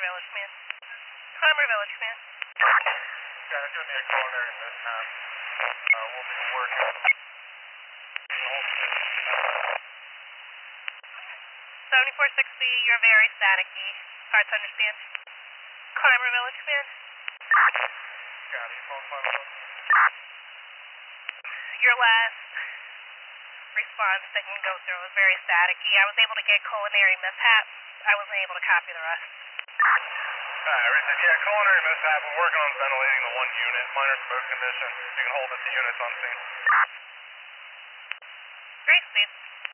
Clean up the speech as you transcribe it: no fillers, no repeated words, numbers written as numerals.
Village, man. Climber Village, man. Yeah, it's going to be a culinary mishap. We'll be working. 7460, you're very staticky. Hard to understand. Climber Village, man. Got it. Phone final. Your last response that you can go through was very staticky. I was able to get culinary mishap. I wasn't able to copy the rest. Everything. Yeah, culinary mishap. We're working on ventilating the one unit. Minor smoke condition. You can hold it to units on scene. Great, Steve.